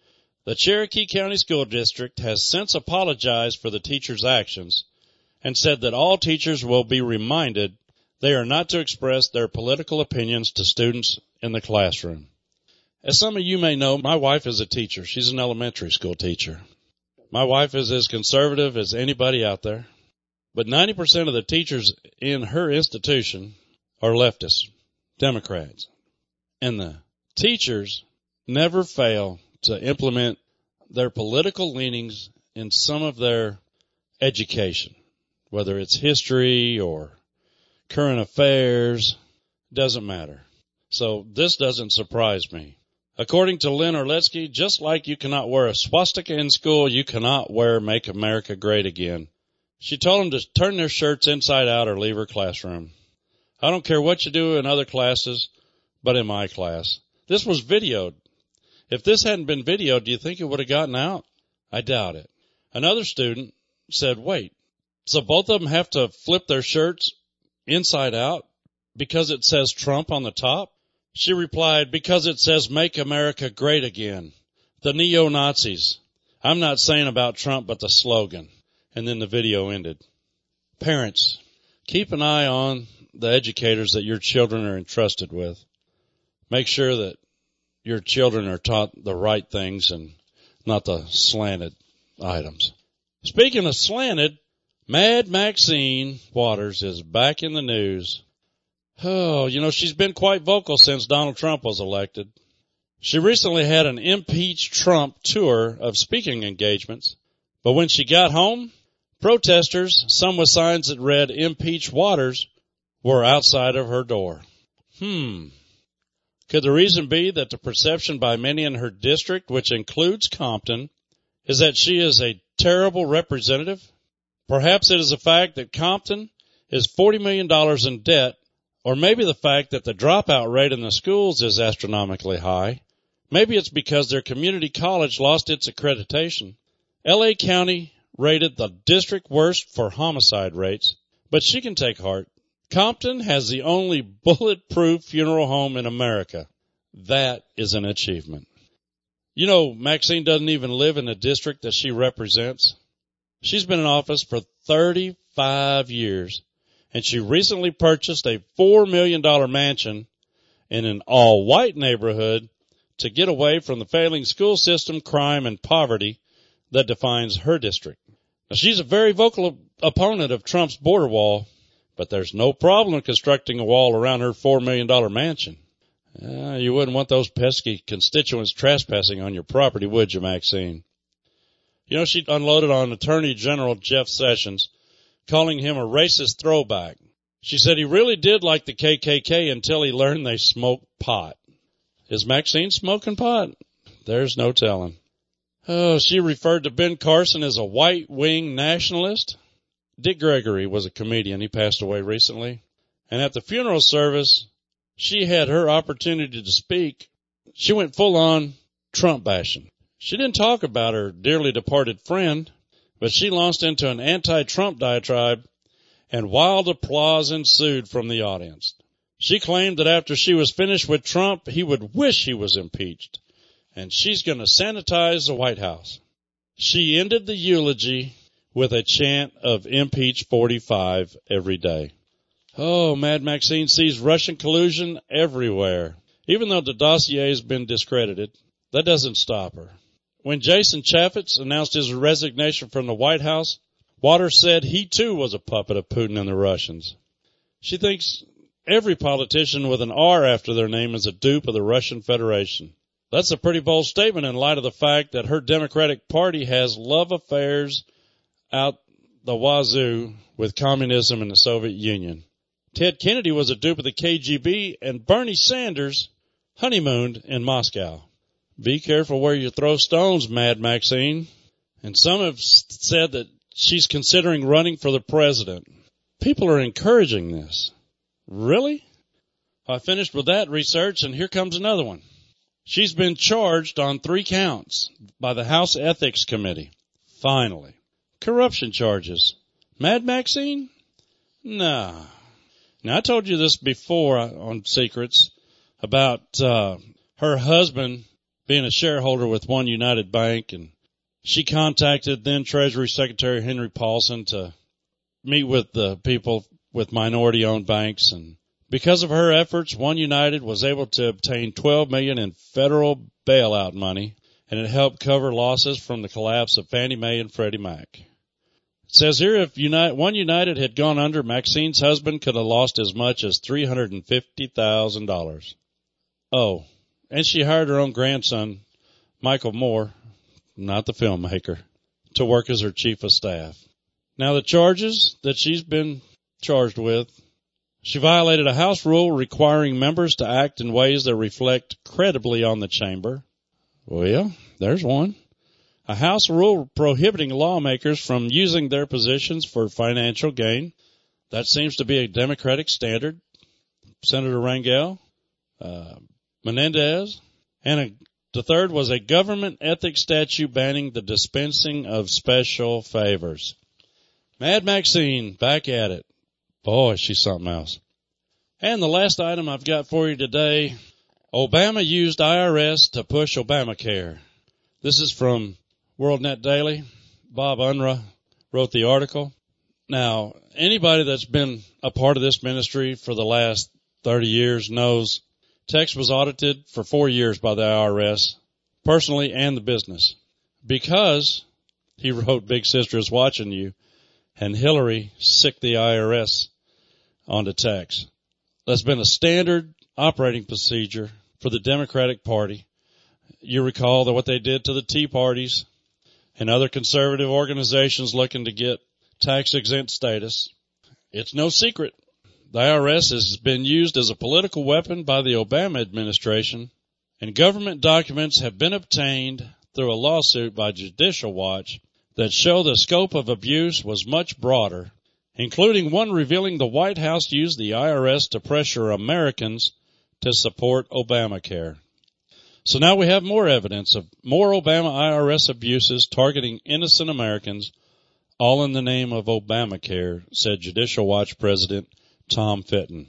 The Cherokee County School District has since apologized for the teachers' actions and said that all teachers will be reminded they are not to express their political opinions to students in the classroom. As some of you may know, my wife is a teacher. She's an elementary school teacher. My wife is as conservative as anybody out there, but ninety percent of the teachers in her institution are leftists, Democrats. And the teachers never fail to implement their political leanings in some of their education, whether it's history or current affairs, doesn't matter. So this doesn't surprise me. According to Lynn Orletsky, just like you cannot wear a swastika in school, you cannot wear Make America Great Again. She told them to turn their shirts inside out or leave her classroom. I don't care what you do in other classes, but in my class. This was videoed. If this hadn't been videoed, do you think it would have gotten out? I doubt it. Another student said, wait, so both of them have to flip their shirts inside out because it says Trump on the top? She replied, because it says Make America Great Again. The neo-Nazis. I'm not saying about Trump, but the slogan. And then the video ended. Parents, keep an eye on the educators that your children are entrusted with. Make sure that your children are taught the right things and not the slanted items. Speaking of slanted, Mad Maxine Waters is back in the news. Oh, you know, she's been quite vocal since Donald Trump was elected. She recently had an Impeach Trump tour of speaking engagements, but when she got home, protesters, some with signs that read Impeach Waters, were outside of her door. Hmm. Could the reason be that the perception by many in her district, which includes Compton, is that she is a terrible representative? Perhaps it is the fact that Compton is forty million dollars in debt, or maybe the fact that the dropout rate in the schools is astronomically high. Maybe it's because their community college lost its accreditation. L A County rated the district worst for homicide rates, but she can take heart. Compton has the only bulletproof funeral home in America. That is an achievement. You know, Maxine doesn't even live in the district that she represents. She's been in office for thirty-five years, and she recently purchased a four million dollars mansion in an all-white neighborhood to get away from the failing school system, crime, and poverty that defines her district. Now, she's a very vocal opponent of Trump's border wall, but there's no problem constructing a wall around her four million dollars mansion. Uh, you wouldn't want those pesky constituents trespassing on your property, would you, Maxine? You know, she unloaded on Attorney General Jeff Sessions, calling him a racist throwback. She said he really did like the K K K until he learned they smoked pot. Is Maxine smoking pot? There's no telling. Oh, she referred to Ben Carson as a white-wing nationalist. Dick Gregory was a comedian. He passed away recently. And at the funeral service, she had her opportunity to speak. She went full-on Trump bashing. She didn't talk about her dearly departed friend, but she launched into an anti-Trump diatribe, and wild applause ensued from the audience. She claimed that after she was finished with Trump, he would wish he was impeached, and she's going to sanitize the White House. She ended the eulogy with a chant of impeach forty-five every day. Oh, Mad Maxine sees Russian collusion everywhere. Even though the dossier has been discredited, that doesn't stop her. When Jason Chaffetz announced his resignation from the White House, Waters said he too was a puppet of Putin and the Russians. She thinks every politician with an R after their name is a dupe of the Russian Federation. That's a pretty bold statement in light of the fact that her Democratic Party has love affairs out the wazoo with communism and the Soviet Union. Ted Kennedy was a dupe of the K G B, and Bernie Sanders honeymooned in Moscow. Be careful where you throw stones, Mad Maxine. And some have said that she's considering running for the president. People are encouraging this. Really? I finished with that research, and here comes another one. She's been charged on three counts by the House Ethics Committee. Finally. Corruption charges. Mad Maxine? Nah. Now, I told you this before on Secrets about uh her husband being a shareholder with One United Bank, and she contacted then Treasury Secretary Henry Paulson to meet with the people with minority-owned banks, and because of her efforts, One United was able to obtain twelve million dollars in federal bailout money, and it helped cover losses from the collapse of Fannie Mae and Freddie Mac. It says here, if United, One United had gone under, Maxine's husband could have lost as much as three hundred fifty thousand dollars. Oh, and she hired her own grandson, Michael Moore, not the filmmaker, to work as her chief of staff. Now, the charges that she's been charged with: she violated a House rule requiring members to act in ways that reflect credibly on the chamber. Well, there's one. A House rule prohibiting lawmakers from using their positions for financial gain. That seems to be a Democratic standard. Senator Rangel, uh, Menendez, and a, the third was a government ethics statute banning the dispensing of special favors. Mad Maxine, back at it. Boy, she's something else. And the last item I've got for you today, Obama used I R S to push Obamacare. This is from WorldNet Daily. Bob Unruh wrote the article. Now, anybody that's been a part of this ministry for the last thirty years knows Tex was audited for four years by the I R S, personally and the business, because he wrote Big Sister is Watching You, and Hillary sicked the I R S onto Tex. That's been a standard operating procedure for the Democratic Party. You recall that what they did to the Tea Parties and other conservative organizations looking to get tax-exempt status. It's no secret. The I R S has been used as a political weapon by the Obama administration, and government documents have been obtained through a lawsuit by Judicial Watch that show the scope of abuse was much broader, including one revealing the White House used the I R S to pressure Americans to support Obamacare. So now we have more evidence of more Obama I R S abuses targeting innocent Americans, all in the name of Obamacare, said Judicial Watch President Tom Fitton.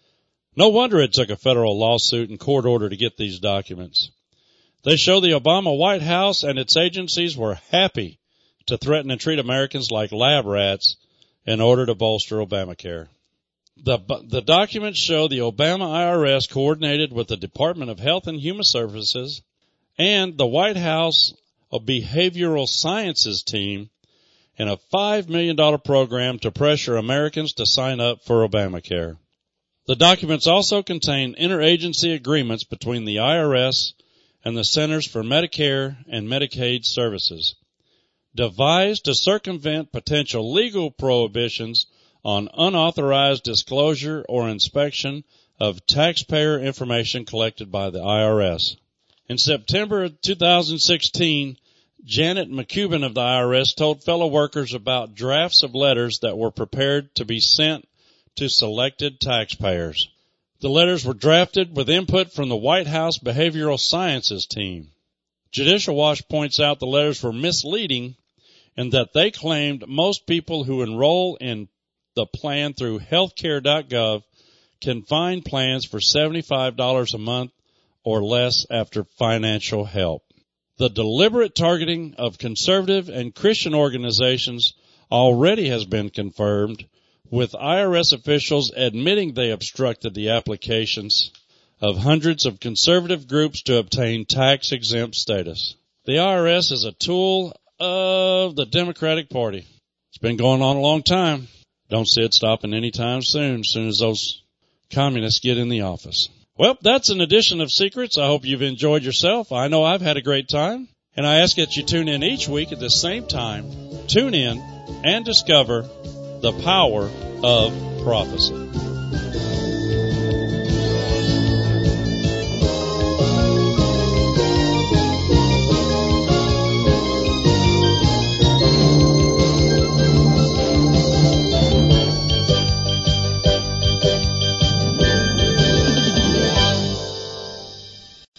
No wonder it took a federal lawsuit and court order to get these documents. They show the Obama White House and its agencies were happy to threaten and treat Americans like lab rats in order to bolster Obamacare. The, the documents show the Obama I R S coordinated with the Department of Health and Human Services and the White House Behavioral Sciences team in a five million dollars program to pressure Americans to sign up for Obamacare. The documents also contain interagency agreements between the I R S and the Centers for Medicare and Medicaid Services, devised to circumvent potential legal prohibitions on unauthorized disclosure or inspection of taxpayer information collected by the I R S. In September of two thousand sixteen, Janet McCubbin of the I R S told fellow workers about drafts of letters that were prepared to be sent to selected taxpayers. The letters were drafted with input from the White House Behavioral Sciences team. Judicial Watch points out the letters were misleading and that they claimed most people who enroll in the plan through healthcare dot gov can find plans for seventy-five dollars a month or less after financial help. The deliberate targeting of conservative and Christian organizations already has been confirmed, with I R S officials admitting they obstructed the applications of hundreds of conservative groups to obtain tax-exempt status. The I R S is a tool of the Democratic Party. It's been going on a long time. Don't see it stopping anytime soon, as soon as those communists get in the office. Well, that's an edition of Secrets. I hope you've enjoyed yourself. I know I've had a great time. And I ask that you tune in each week at the same time. Tune in and discover the power of prophecy.